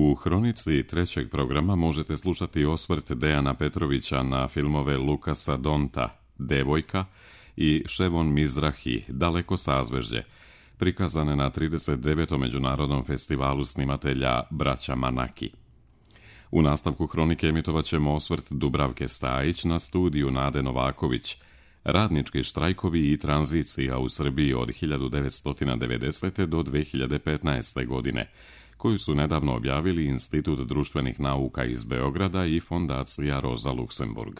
U hronici trećeg programa možete slušati osvrt Dejana Petrovića na filmove Lukasa Donta, Devojka i Ševon Mizrahi, Daleko sazvežđe, prikazane na 39. Međunarodnom festivalu snimatelja Braća Manaki. U nastavku hronike emitovat ćemo osvrt Dubravke Stajić na studiju Nade Novaković, radnički štrajkovi i tranzicija u Srbiji od 1990. do 2015. godine, koju su nedavno objavili Institut društvenih nauka iz Beograda i Fondacija Rosa Luxemburg.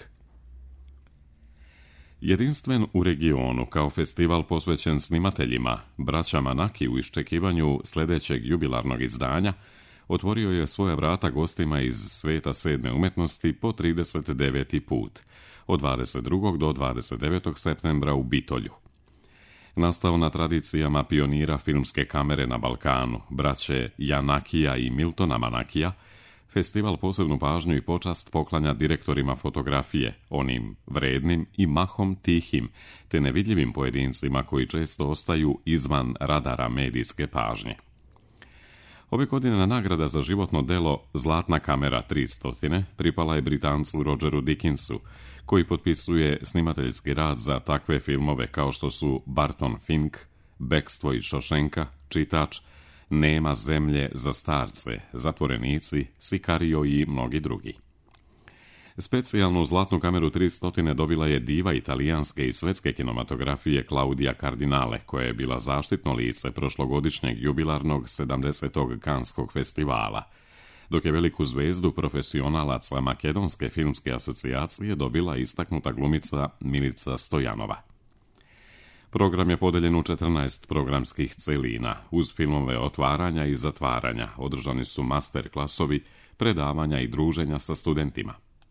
Jedinstven u regionu kao festival posvećen snimateljima, Braća Manaki u iščekivanju sljedećeg jubilarnog izdanja, otvorio je svoja vrata gostima iz sveta sedme umetnosti po 39. put, od 22. do 29. septembra u Bitolju. Nastao na tradicijama pionira filmske kamere na Balkanu, braće Janakija i Miltona Manakija, festival posebnu pažnju i počast poklanja direktorima fotografije, onim vrednim i mahom tihim, te nevidljivim pojedincima koji često ostaju izvan radara medijske pažnje. Ove godine nagrada za životno delo Zlatna kamera 300 pripala je Britancu Rogeru Dickinsu, koji potpisuje snimateljski rad za takve filmove kao što su Barton Fink, Bekstvo iz Šošenka, Čitač, Nema zemlje za starce, Zatvorenici, Sikario i mnogi drugi. Specijalnu Zlatnu kameru 300 dobila je diva italijanske i svetske kinematografije Claudia Cardinale, koja je bila zaštitno lice prošlogodišnjeg jubilarnog 70. Kanskog festivala, dok je veliku zvezdu profesionalaca Makedonske filmske asocijacije dobila istaknuta glumica Milica Stojanova. Program je podeljen u 14 programskih celina. Uz filmove otvaranja i zatvaranja održani su master klasovi, predavanja i druženja sa studentima.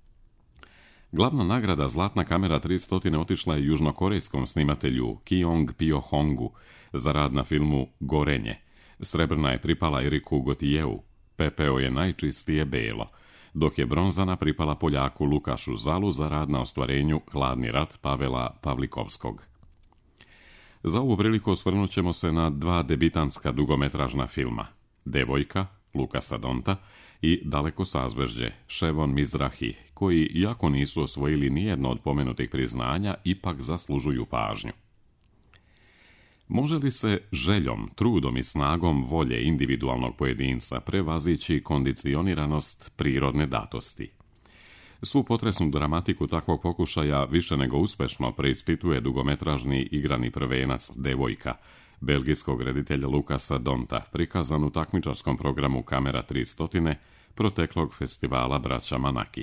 Glavna nagrada Zlatna kamera 300 otišla je južnokorejskom snimatelju Kyong Pyo-hongu za rad na filmu Gorenje. Srebrna je pripala Eriku Gotijevu, Pepeo je najčistije belo, dok je bronzana pripala Poljaku Lukašu Zalu za rad na ostvarenju Hladni rat Pavela Pavlikovskog. Za ovu priliku osvrnut ćemo se na dva debitanska dugometražna filma, Devojka, Lukasa Donta i Daleko sazvežđe, Ševon Mizrahi, koji, iako nisu osvojili nijedno od pomenutih priznanja, ipak zaslužuju pažnju. Može li se željom, trudom i snagom volje individualnog pojedinca prevazići kondicioniranost prirodne datosti? Svu potresnu dramatiku takvog pokušaja više nego uspešno preispituje dugometražni igrani prvenac Devojka, belgijskog reditelja Lukasa Donta, prikazan u takmičarskom programu Kamera 300 proteklog festivala Braća Manaki.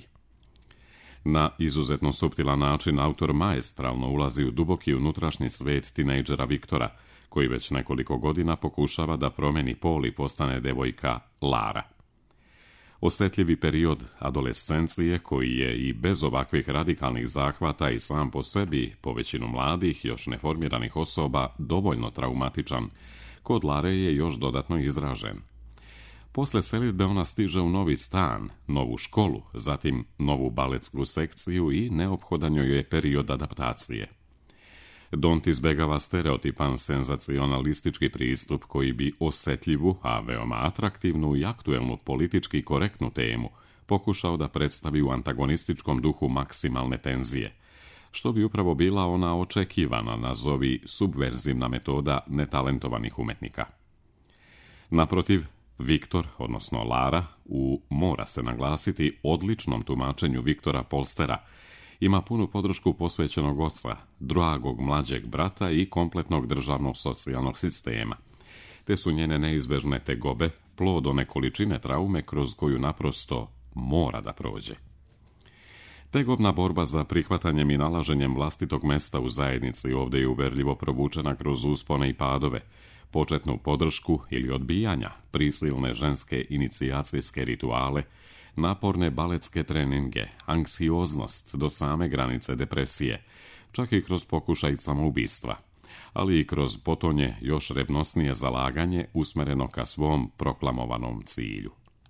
Na izuzetno suptilan način autor maestralno ulazi u duboki unutrašnji svet tinejdžera Viktora, koji već nekoliko godina pokušava da promeni pol i postane devojka Lara. Osetljivi period adolescencije, koji je i bez ovakvih radikalnih zahvata i sam po sebi, po većinu mladih, još neformiranih osoba, dovoljno traumatičan, kod Lare je još dodatno izražen. Posle selidbe ona stiže u novi stan, novu školu, zatim novu baletsku sekciju i neophodan joj je period adaptacije. Dont izbegava stereotipan senzacionalistički pristup koji bi osetljivu, a veoma atraktivnu i aktuelnu politički korektnu temu pokušao da predstavi u antagonističkom duhu maksimalne tenzije, što bi upravo bila ona očekivana, nazovi subverzivna metoda netalentovanih umetnika. Naprotiv, Viktor, odnosno Lara, mora se naglasiti, odličnom tumačenju Viktora Polstera, ima punu podršku posvećenog oca, dragog mlađeg brata i kompletnog državnog socijalnog sistema, te su njene neizbežne tegobe plod one količine traume kroz koju naprosto mora da prođe. Tegobna borba za prihvatanjem i nalaženjem vlastitog mesta u zajednici ovdje je uverljivo provučena kroz uspone i padove, početnu podršku ili odbijanja, prisilne ženske inicijacijske rituale, naporne baletske treninge, anksioznost do same granice depresije, čak i kroz pokušaj samoubistva, ali i kroz potonje još revnosnije zalaganje usmereno ka svom proklamovanom cilju.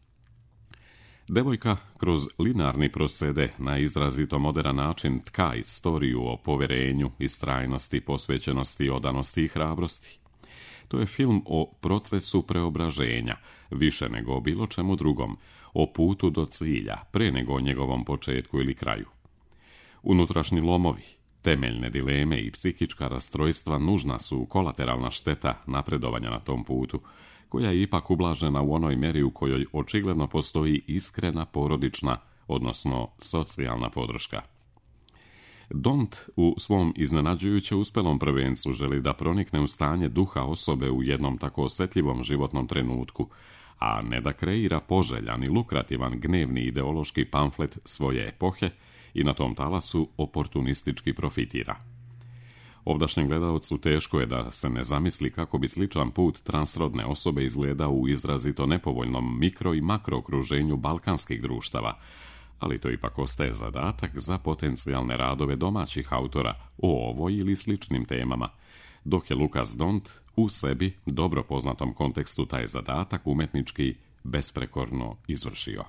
Devojka kroz linearni prosede na izrazito modern način tka istoriju o poverenju, istrajnosti, posvećenosti, odanosti i hrabrosti. To je film o procesu preobraženja, više nego o bilo čemu drugom, o putu do cilja, pre nego o njegovom početku ili kraju. Unutrašnji lomovi, temeljne dileme i psihička rastrojstva nužna su kolateralna šteta napredovanja na tom putu, koja je ipak ublažena u onoj meri u kojoj očigledno postoji iskrena porodična, odnosno socijalna podrška. Dont u svom iznenađujuće uspelom prvencu želi da pronikne u stanje duha osobe u jednom tako osjetljivom životnom trenutku, a ne da kreira poželjan i lukrativan gnevni ideološki pamflet svoje epohe i na tom talasu oportunistički profitira. Ovdašnjem gledaocu teško je da se ne zamisli kako bi sličan put transrodne osobe izgledao u izrazito nepovoljnom mikro i makro okruženju balkanskih društava, ali to ipak ostaje zadatak za potencijalne radove domaćih autora o ovoj ili sličnim temama, dok je Lukas Dont u sebi dobro poznatom kontekstu taj zadatak umetnički besprekorno izvršio.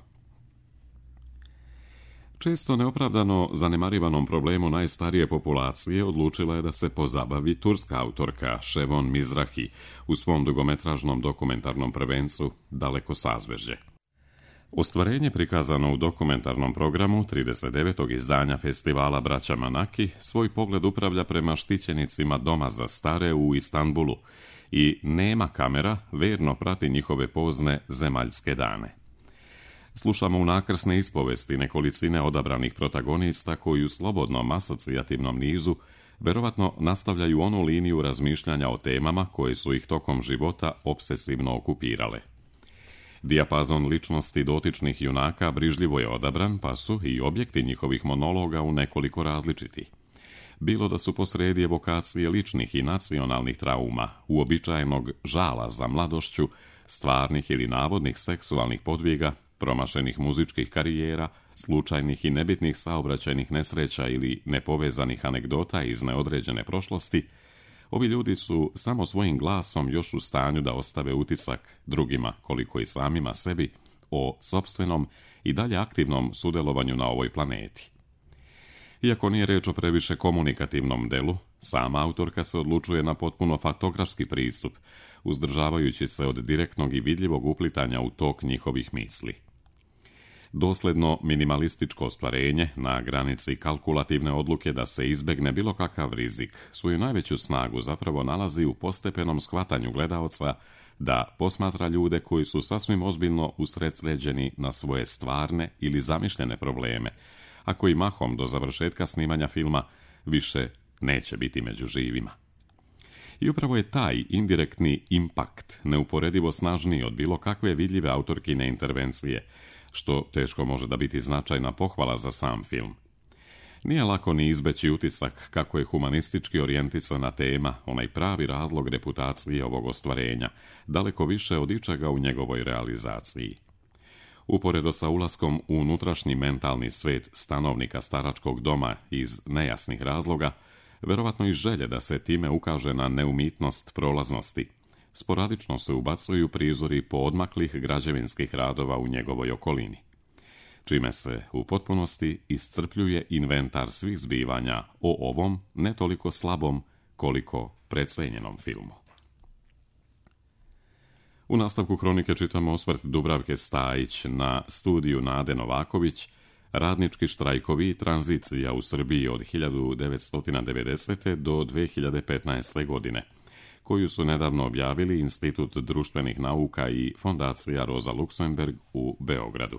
Često neopravdano zanemarivanom problemu najstarije populacije odlučila je da se pozabavi turska autorka Ševon Mizrahi u svom dugometražnom dokumentarnom prvencu Daleko sazvežđe. Ostvarenje prikazano u dokumentarnom programu 39. izdanja festivala Braća Manaki svoj pogled upravlja prema štićenicima doma za stare u Istanbulu i nema kamera verno prati njihove pozne zemaljske dane. Slušamo unakrsne ispovesti nekolicine odabranih protagonista koji u slobodnom asocijativnom nizu verovatno nastavljaju onu liniju razmišljanja o temama koje su ih tokom života obsesivno okupirale. Dijapazon ličnosti dotičnih junaka brižljivo je odabran, pa su i objekti njihovih monologa u nekoliko različiti. Bilo da su posredi evokacije ličnih i nacionalnih trauma, uobičajenog žala za mladošću, stvarnih ili navodnih seksualnih podviga, promašenih muzičkih karijera, slučajnih i nebitnih saobraćajnih nesreća ili nepovezanih anegdota iz neodređene prošlosti, ovi ljudi su samo svojim glasom još u stanju da ostave utisak drugima, koliko i samima sebi, o sopstvenom i dalje aktivnom sudjelovanju na ovoj planeti. Iako nije reč o previše komunikativnom delu, sama autorka se odlučuje na potpuno faktografski pristup, uzdržavajući se od direktnog i vidljivog uplitanja u tok njihovih misli. Dosledno minimalističko ostvarenje na granici kalkulativne odluke da se izbegne bilo kakav rizik, svoju najveću snagu zapravo nalazi u postepenom shvatanju gledaoca da posmatra ljude koji su sasvim ozbiljno usredsređeni na svoje stvarne ili zamišljene probleme, a koji mahom do završetka snimanja filma više neće biti među živima. I upravo je taj indirektni impakt neuporedivo snažniji od bilo kakve vidljive autorkine intervencije, što teško može da biti značajna pohvala za sam film. Nije lako ni izbeći utisak kako je humanistički orijentisana tema, onaj pravi razlog reputacije ovog ostvarenja, daleko više od ičega u njegovoj realizaciji. Uporedo sa ulaskom u unutrašnji mentalni svet stanovnika staračkog doma iz nejasnih razloga, verovatno i želje da se time ukaže na neumitnost prolaznosti, sporadično se ubacuju prizori poodmaklih građevinskih radova u njegovoj okolini, čime se u potpunosti iscrpljuje inventar svih zbivanja o ovom ne toliko slabom koliko precenjenom filmu. U nastavku hronike čitamo osvrt Dubravke Stajić na studiju Nade Novaković, Radnički štrajkovi i tranzicija u Srbiji od 1990. do 2015. godine, koju su nedavno objavili Institut društvenih nauka i Fondacija Rosa Luxemburg u Beogradu.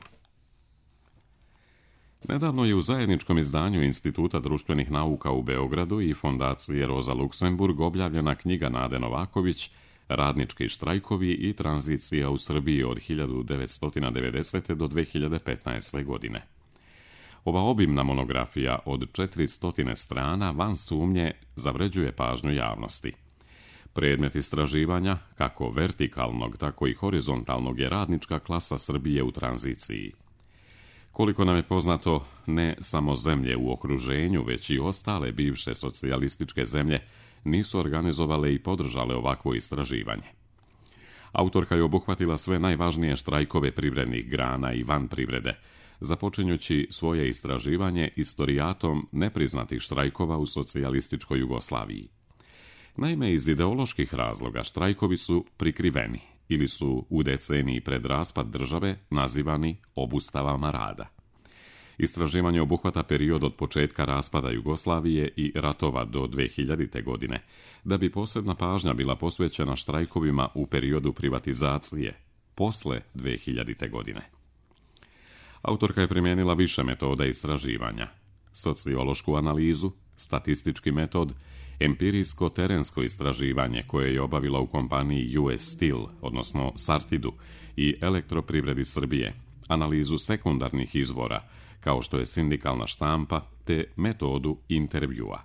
Nedavno je u zajedničkom izdanju Instituta društvenih nauka u Beogradu i Fondacije Rosa Luxemburg objavljena knjiga Nade Novaković Radnički štrajkovi i tranzicija u Srbiji od 1990. do 2015. godine. Ova obimna monografija od 400 strana van sumnje zavređuje pažnju javnosti. Predmet istraživanja, kako vertikalnog, tako i horizontalnog, je radnička klasa Srbije u tranziciji. Koliko nam je poznato, ne samo zemlje u okruženju, već i ostale bivše socijalističke zemlje nisu organizovale i podržale ovakvo istraživanje. Autorka je obuhvatila sve najvažnije štrajkove privrednih grana i van privrede, započinjući svoje istraživanje istorijatom nepriznatih štrajkova u socijalističkoj Jugoslaviji. Naime, iz ideoloških razloga štrajkovi su prikriveni ili su u deceniji pred raspad države nazivani obustavama rada. Istraživanje obuhvata period od početka raspada Jugoslavije i ratova do 2000. godine, da bi posebna pažnja bila posvećena štrajkovima u periodu privatizacije posle 2000. godine. Autorka je primijenila više metoda istraživanja: sociološku analizu, statistički metod, empirijsko-terensko istraživanje koje je obavila u kompaniji US Steel, odnosno Sartidu, i Elektroprivredi Srbije, analizu sekundarnih izvora, kao što je sindikalna štampa, te metodu intervjua.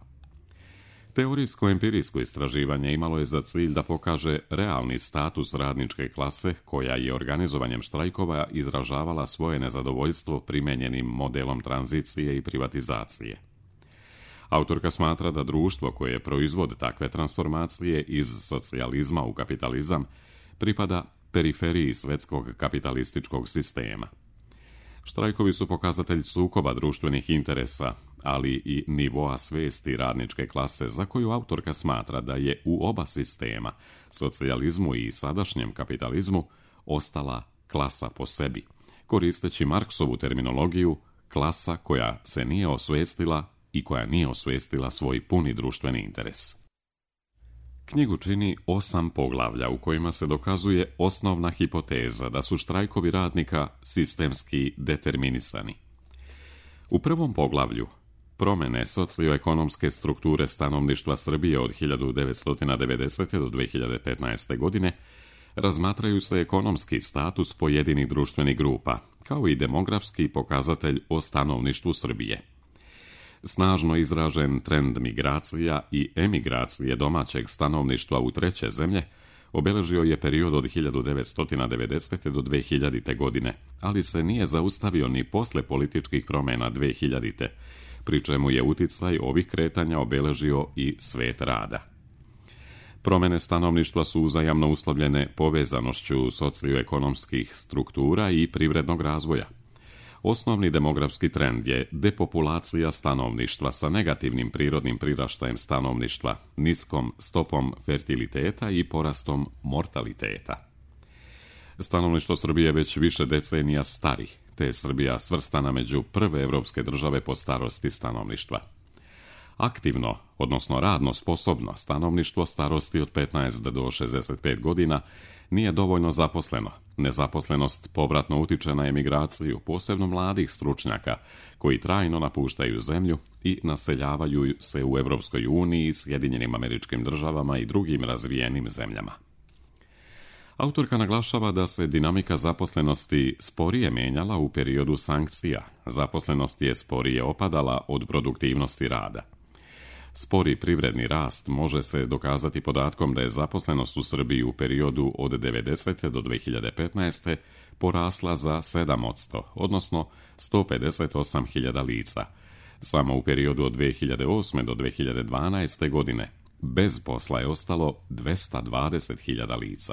Teorijsko-empirijsko istraživanje imalo je za cilj da pokaže realni status radničke klase koja je organizovanjem štrajkova izražavala svoje nezadovoljstvo primenjenim modelom tranzicije i privatizacije. Autorka smatra da društvo koje je proizvod takve transformacije iz socijalizma u kapitalizam pripada periferiji svetskog kapitalističkog sistema. Štrajkovi su pokazatelj sukoba društvenih interesa, ali i nivoa svesti radničke klase za koju autorka smatra da je u oba sistema, socijalizmu i sadašnjem kapitalizmu, ostala klasa po sebi, koristeći Marksovu terminologiju klasa koja se nije osvestila i koja nije osvestila svoj puni društveni interes. Knjigu čini 8 poglavlja u kojima se dokazuje osnovna hipoteza da su štrajkovi radnika sistemski determinisani. U prvom poglavlju, promjene socioekonomske strukture stanovništva Srbije od 1990. do 2015. godine, razmatraju se ekonomski status pojedinih društvenih grupa, kao i demografski pokazatelj o stanovništvu Srbije. Snažno izražen trend migracija i emigracije domaćeg stanovništva u treće zemlje obeležio je period od 1990. do 2000. godine, ali se nije zaustavio ni posle političkih promjena 2000. pri čemu je uticaj ovih kretanja obeležio i svet rada. Promjene stanovništva su uzajamno uslovljene povezanošću socioekonomskih struktura i privrednog razvoja. Osnovni demografski trend je depopulacija stanovništva sa negativnim prirodnim priraštajem stanovništva, niskom stopom fertiliteta i porastom mortaliteta. Stanovništvo Srbije već više decenija stari, te je Srbija svrstana među prve evropske države po starosti stanovništva. Aktivno, odnosno radno sposobno stanovništvo starosti od 15 do 65 godina nije dovoljno zaposleno. Nezaposlenost povratno utiče na emigraciju, posebno mladih stručnjaka, koji trajno napuštaju zemlju i naseljavaju se u Evropskoj uniji, Sjedinjenim Američkim Državama i drugim razvijenim zemljama. Autorka naglašava da se dinamika zaposlenosti sporije menjala u periodu sankcija. Zaposlenost je sporije opadala od produktivnosti rada. Spori privredni rast može se dokazati podatkom da je zaposlenost u Srbiji u periodu od 90. do 2015. porasla za 7%, odnosno 158.000 lica. Samo u periodu od 2008. do 2012. godine bez posla je ostalo 220.000 lica.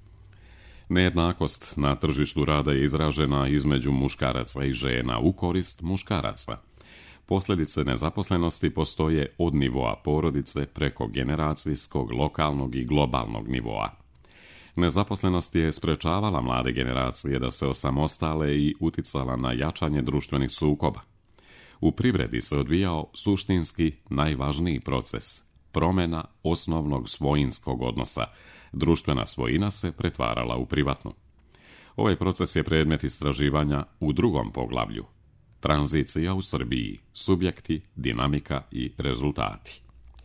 Nejednakost na tržištu rada je izražena između muškaraca i žena u korist muškaraca. Posljedice nezaposlenosti postoje od nivoa porodice preko generacijskog, lokalnog i globalnog nivoa. Nezaposlenost je sprečavala mlade generacije da se osamostale i uticala na jačanje društvenih sukoba. U privredi se odvijao suštinski najvažniji proces, promjena osnovnog svojinskog odnosa. Društvena svojina se pretvarala u privatnu. Ovaj proces je predmet istraživanja u drugom poglavlju. Tranzicija u Srbiji, subjekti, dinamika i rezultati.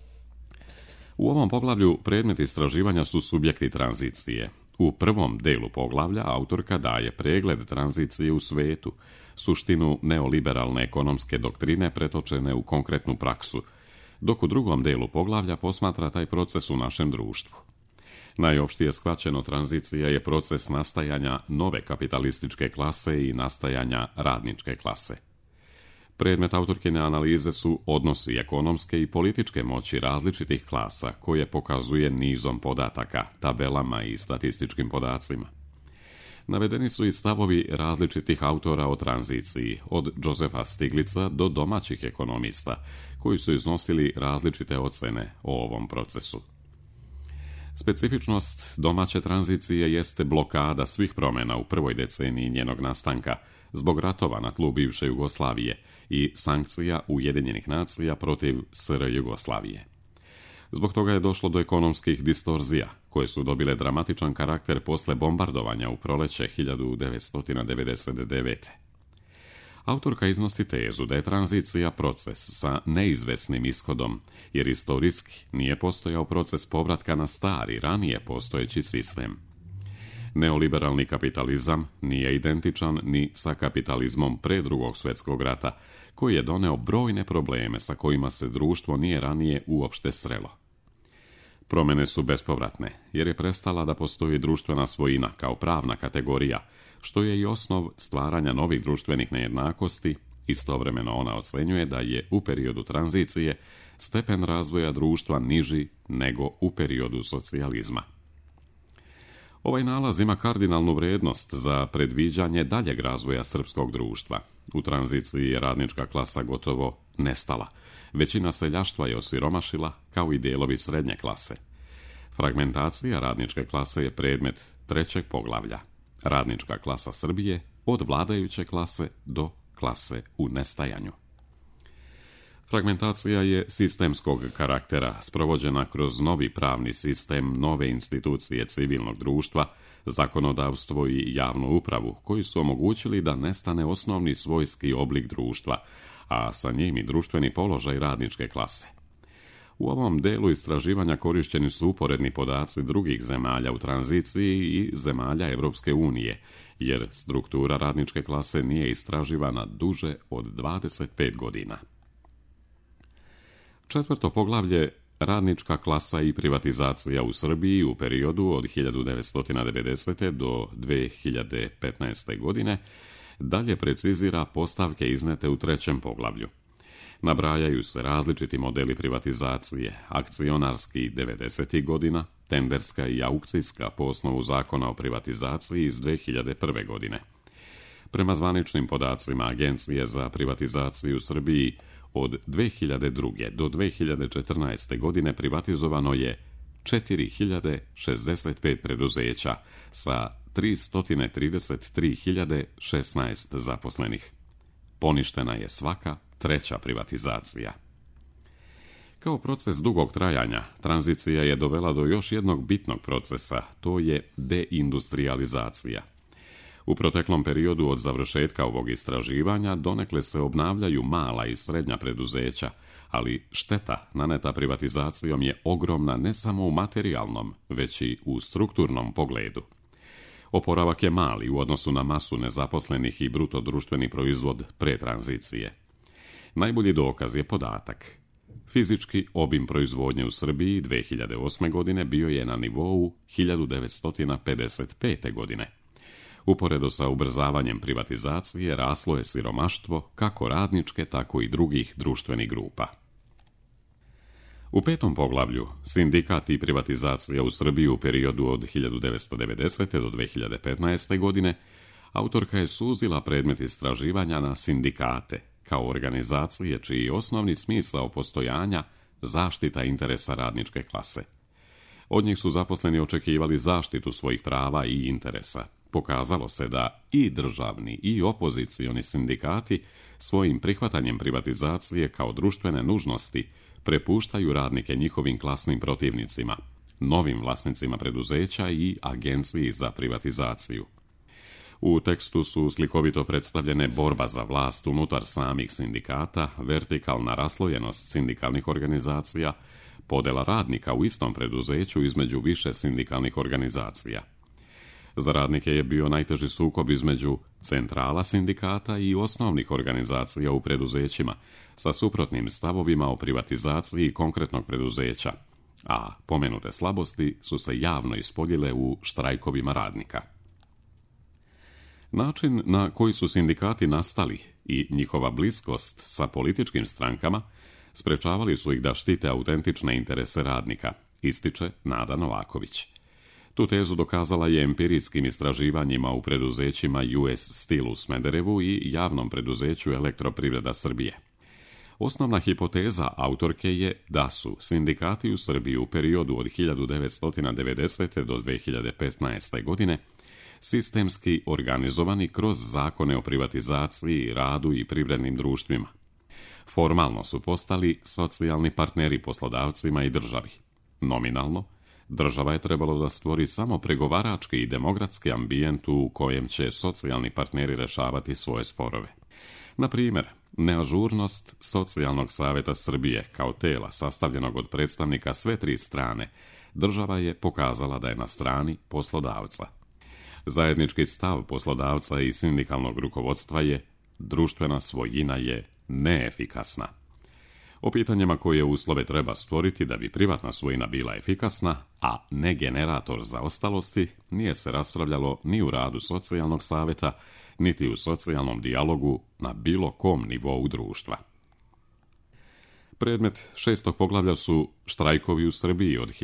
U ovom poglavlju predmet istraživanja su subjekti tranzicije. U prvom delu poglavlja autorka daje pregled tranzicije u svetu, suštinu neoliberalne ekonomske doktrine pretočene u konkretnu praksu, dok u drugom delu poglavlja posmatra taj proces u našem društvu. Najopštije shvaćeno, tranzicija je proces nastajanja nove kapitalističke klase i nastajanja radničke klase. Predmet autorkine analize su odnosi ekonomske i političke moći različitih klasa, koje pokazuje nizom podataka, tabelama i statističkim podacima. Navedeni su i stavovi različitih autora o tranziciji, od Josefa Stiglica do domaćih ekonomista, koji su iznosili različite ocene o ovom procesu. Specifičnost domaće tranzicije jeste blokada svih promjena u prvoj deceniji njenog nastanka zbog ratova na tlu bivše Jugoslavije i sankcija Ujedinjenih nacija protiv SR Jugoslavije. Zbog toga je došlo do ekonomskih distorzija, koje su dobile dramatičan karakter posle bombardovanja u proleće 1999. Autorka iznosi tezu da je tranzicija proces sa neizvesnim ishodom, jer istorijski nije postojao proces povratka na stari, ranije postojeći sistem. Neoliberalni kapitalizam nije identičan ni sa kapitalizmom pre Drugog svjetskog rata, koji je doneo brojne probleme sa kojima se društvo nije ranije uopšte srelo. Promjene su bespovratne, jer je prestala da postoji društvena svojina kao pravna kategorija, što je i osnov stvaranja novih društvenih nejednakosti. Istovremeno ona ocenjuje da je u periodu tranzicije stepen razvoja društva niži nego u periodu socijalizma. Ovaj nalaz ima kardinalnu vrednost za predviđanje daljeg razvoja srpskog društva. U tranziciji je radnička klasa gotovo nestala. Većina seljaštva je osiromašila, kao i dijelovi srednje klase. Fragmentacija radničke klase je predmet 3. poglavlja. Radnička klasa Srbije od vladajuće klase do klase u nestajanju. Fragmentacija je sistemskog karaktera, sprovođena kroz novi pravni sistem, nove institucije civilnog društva, zakonodavstvo i javnu upravu, koji su omogućili da nestane osnovni svojski oblik društva, a sa njim i društveni položaj radničke klase. U ovom delu istraživanja korišćeni su uporedni podaci drugih zemalja u tranziciji i zemalja Evropske unije, jer struktura radničke klase nije istraživana duže od 25 godina. 4. poglavlje Radnička klasa i privatizacija u Srbiji u periodu od 1990. do 2015. godine dalje precizira postavke iznete u 3. poglavlju. Nabrajaju se različiti modeli privatizacije, akcionarski 90. godina, tenderska i aukcijska po osnovu zakona o privatizaciji iz 2001. godine. Prema zvaničnim podacima Agencije za privatizaciju u Srbiji, od 2002. do 2014. godine privatizovano je 4065 preduzeća sa 333.016 zaposlenih. Poništena je svaka 3. privatizacija. Kao proces dugog trajanja, tranzicija je dovela do još jednog bitnog procesa, to je deindustrializacija. U proteklom periodu od završetka ovog istraživanja donekle se obnavljaju mala i srednja preduzeća, ali šteta naneta privatizacijom je ogromna ne samo u materijalnom, već i u strukturnom pogledu. Oporavak je mali u odnosu na masu nezaposlenih i bruto društveni proizvod pre tranzicije. Najbolji dokaz je podatak. Fizički obim proizvodnje u Srbiji 2008. godine bio je na nivou 1955. godine. Uporedo sa ubrzavanjem privatizacije raslo je siromaštvo kako radničke, tako i drugih društvenih grupa. U 5. poglavlju Sindikat i privatizacija u Srbiji u periodu od 1990. do 2015. godine autorka je suzila predmet istraživanja na sindikate, kao organizacije čiji je osnovni smisao postojanja zaštita interesa radničke klase. Od njih su zaposleni očekivali zaštitu svojih prava i interesa. Pokazalo se da i državni i opozicioni sindikati svojim prihvatanjem privatizacije kao društvene nužnosti prepuštaju radnike njihovim klasnim protivnicima, novim vlasnicima preduzeća i Agenciji za privatizaciju. U tekstu su slikovito predstavljene borba za vlast unutar samih sindikata, vertikalna raslojenost sindikalnih organizacija, podela radnika u istom preduzeću između više sindikalnih organizacija. Za radnike je bio najteži sukob između centrala sindikata i osnovnih organizacija u preduzećima, sa suprotnim stavovima o privatizaciji konkretnog preduzeća, a pomenute slabosti su se javno ispoljile u štrajkovima radnika. Način na koji su sindikati nastali i njihova bliskost sa političkim strankama sprečavali su ih da štite autentične interese radnika, ističe Nada Novaković. Tu tezu dokazala je empirijskim istraživanjima u preduzećima US Steel u Smederevu i javnom preduzeću Elektroprivreda Srbije. Osnovna hipoteza autorke je da su sindikati u Srbiji u periodu od 1990. do 2015. godine sistemski organizovani kroz zakone o privatizaciji, radu i privrednim društvima. Formalno su postali socijalni partneri poslodavcima i državi. Nominalno, država je trebalo da stvori samo pregovarački i demokratski ambijent u kojem će socijalni partneri rešavati svoje sporove. Na primjer, neažurnost Socijalnog saveta Srbije kao tela sastavljenog od predstavnika sve tri strane, država je pokazala da je na strani poslodavca. Zajednički stav poslodavca i sindikalnog rukovodstva je društvena svojina je neefikasna. O pitanjima koje uslove treba stvoriti da bi privatna svojina bila efikasna, a ne generator zaostalosti, nije se raspravljalo ni u radu socijalnog saveta, niti u socijalnom dijalogu na bilo kom nivou društva. Predmet 6. poglavlja su štrajkovi u Srbiji od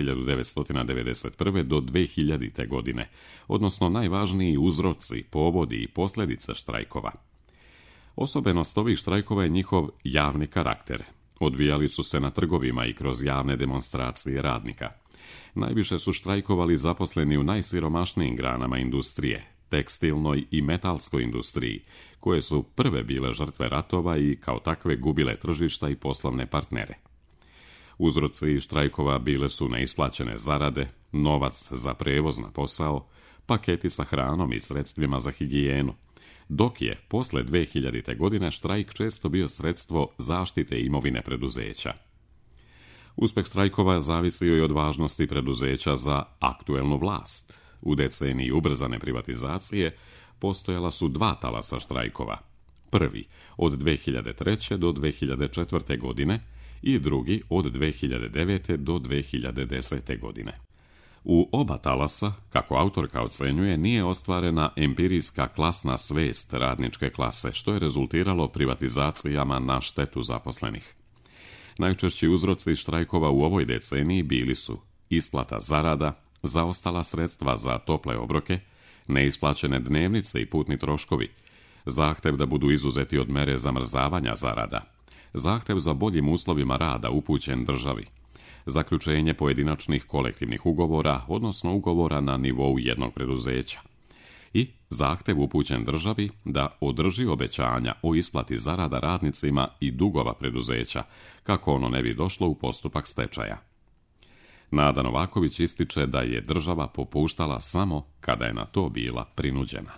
1991. do 2000. godine, odnosno najvažniji uzroci, povodi i posljedice štrajkova. Osobenost ovih štrajkova je njihov javni karakter. Odvijali su se na trgovima i kroz javne demonstracije radnika. Najviše su štrajkovali zaposleni u najsiromašnijim granama industrije, tekstilnoj i metalskoj industriji, koje su prve bile žrtve ratova i kao takve gubile tržišta i poslovne partnere. Uzroci štrajkova bile su neisplaćene zarade, novac za prevoz na posao, paketi sa hranom i sredstvima za higijenu, dok je posle 2000. godine štrajk često bio sredstvo zaštite imovine preduzeća. Uspeh štrajkova zavisio je od važnosti preduzeća za aktuelnu vlast. U deceniji ubrzane privatizacije postojala su dva talasa štrajkova. Prvi od 2003. do 2004. godine i drugi od 2009. do 2010. godine. U oba talasa, kako autorka ocenjuje, nije ostvarena empirijska klasna svest radničke klase, što je rezultiralo privatizacijama na štetu zaposlenih. Najčešći uzroci štrajkova u ovoj deceniji bili su isplata zarada, zaostala sredstva za tople obroke, neisplaćene dnevnice i putni troškovi, zahtev da budu izuzeti od mere zamrzavanja zarada, zahtev za boljim uslovima rada upućen državi, zaključenje pojedinačnih kolektivnih ugovora, odnosno ugovora na nivou jednog preduzeća, i zahtev upućen državi da održi obećanja o isplati zarada radnicima i dugova preduzeća, kako ono ne bi došlo u postupak stečaja. Nada Novaković ističe da je država popuštala samo kada je na to bila prinuđena.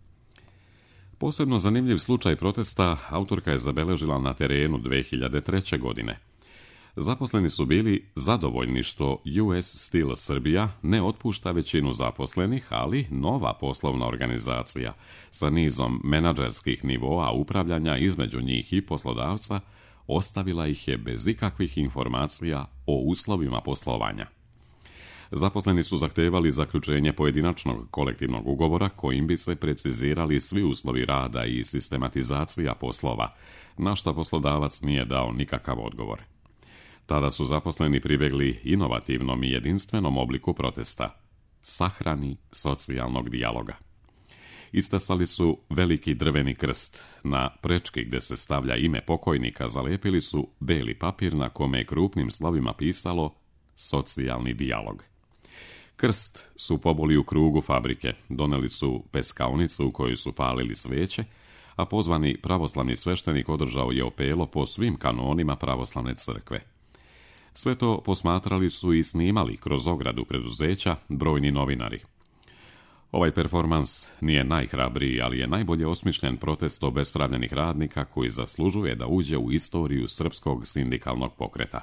Posebno zanimljiv slučaj protesta autorka je zabeležila na terenu 2003. godine. Zaposleni su bili zadovoljni što US Steel Srbija ne otpušta većinu zaposlenih, ali nova poslovna organizacija sa nizom menadžerskih nivoa upravljanja između njih i poslodavca ostavila ih je bez ikakvih informacija o uslovima poslovanja. Zaposleni su zahtevali zaključenje pojedinačnog kolektivnog ugovora kojim bi se precizirali svi uslovi rada i sistematizacija poslova, na što poslodavac nije dao nikakav odgovor. Tada su zaposleni pribegli inovativnom i jedinstvenom obliku protesta – sahrani socijalnog dijaloga. Istasali su veliki drveni krst. Na prečki gde se stavlja ime pokojnika zalepili su beli papir na kome je krupnim slovima pisalo socijalni dijalog. Krst su poboli u krugu fabrike, doneli su peskaonicu u kojoj su palili sveće, a pozvani pravoslavni sveštenik održao je opelo po svim kanonima pravoslavne crkve. Sve to posmatrali su i snimali kroz ogradu preduzeća brojni novinari. Ovaj performans nije najhrabriji, ali je najbolje osmišljen protest obespravljenih radnika koji zaslužuje da uđe u istoriju srpskog sindikalnog pokreta.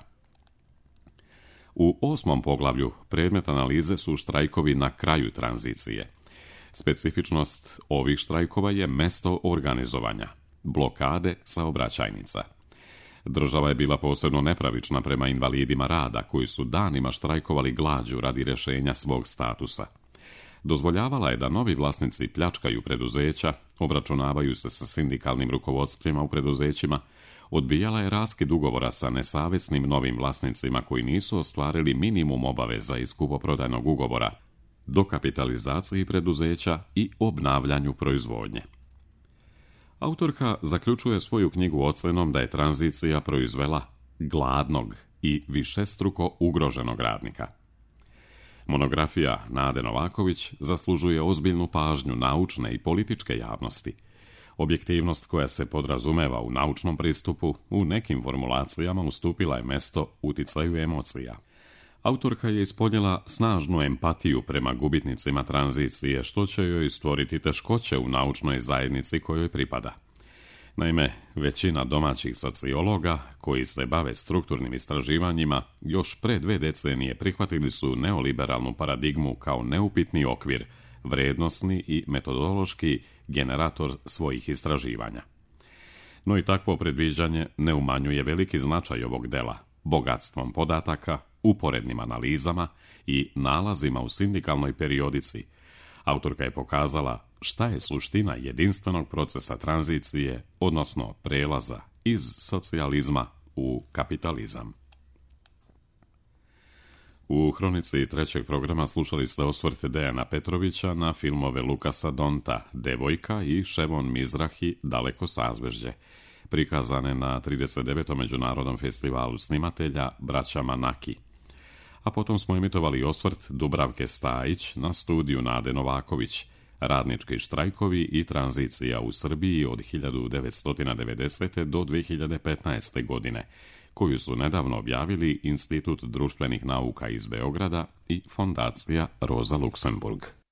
U 8. poglavlju predmet analize su štrajkovi na kraju tranzicije. Specifičnost ovih štrajkova je mesto organizovanja, blokade saobraćajnica. Država je bila posebno nepravična prema invalidima rada koji su danima štrajkovali glađu radi rješenja svog statusa. Dozvoljavala je da novi vlasnici pljačkaju preduzeća, obračunavaju se sa sindikalnim rukovodstvima u preduzećima, odbijala je raskid ugovora sa nesavesnim novim vlasnicima koji nisu ostvarili minimum obaveza iz kupoprodajnog ugovora, dokapitalizaciji preduzeća i obnavljanju proizvodnje. Autorka zaključuje svoju knjigu ocenom da je tranzicija proizvela gladnog i višestruko ugroženog radnika. Monografija Nade Novaković zaslužuje ozbiljnu pažnju naučne i političke javnosti. Objektivnost koja se podrazumeva u naučnom pristupu u nekim formulacijama ustupila je mesto uticaju emocija. Autorka je ispoljila snažnu empatiju prema gubitnicima tranzicije, što će joj stvoriti teškoće u naučnoj zajednici kojoj pripada. Naime, većina domaćih sociologa koji se bave strukturnim istraživanjima još pre 2 decenije prihvatili su neoliberalnu paradigmu kao neupitni okvir, vrednosni i metodološki generator svojih istraživanja. No i takvo predviđanje ne umanjuje veliki značaj ovog dela, bogatstvom podataka, uporednim analizama i nalazima u sindikalnoj periodici. Autorka je pokazala šta je suština jedinstvenog procesa tranzicije, odnosno prelaza iz socijalizma u kapitalizam. U hronici 3. programa slušali ste osvrt Dejana Petrovića na filmove Lukasa Donta Devojka i Ševon Mizrahi Daleko sazvežđe, prikazane na 39. Međunarodnom festivalu snimatelja Braća Manaki. A potom smo emitovali osvrt Dubravke Stajić na studiju Nade Novaković, radnički štrajkovi i tranzicija u Srbiji od 1990. do 2015. godine, koju su nedavno objavili Institut društvenih nauka iz Beograda i Fondacija Rosa Luxemburg.